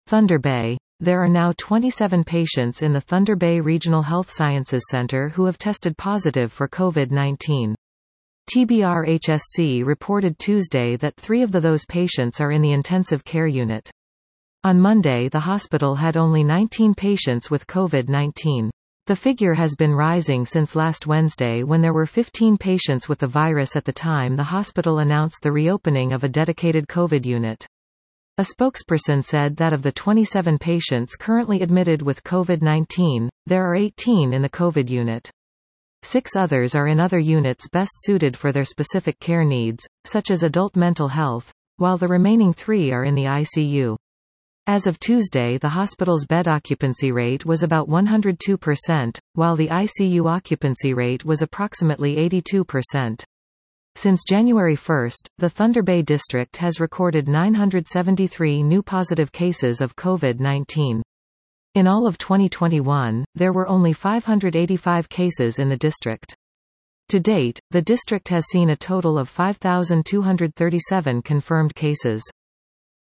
Thunder Bay. There are now 27 patients in the Thunder Bay Regional Health Sciences Center who have tested positive for COVID-19. TBRHSC reported Tuesday that 3 of those patients are in the intensive care unit. On Monday, the hospital had only 19 patients with COVID-19. The figure has been rising since last Wednesday when there were 15 patients with the virus at the time the hospital announced the reopening of a dedicated COVID unit. A spokesperson said that of the 27 patients currently admitted with COVID-19, there are 18 in the COVID unit. 6 others are in other units best suited for their specific care needs, such as adult mental health, while the remaining 3 are in the ICU. As of Tuesday, the hospital's bed occupancy rate was about 102%, while the ICU occupancy rate was approximately 82%. Since January 1, the Thunder Bay District has recorded 973 new positive cases of COVID-19. In all of 2021, there were only 585 cases in the district. To date, the district has seen a total of 5,237 confirmed cases.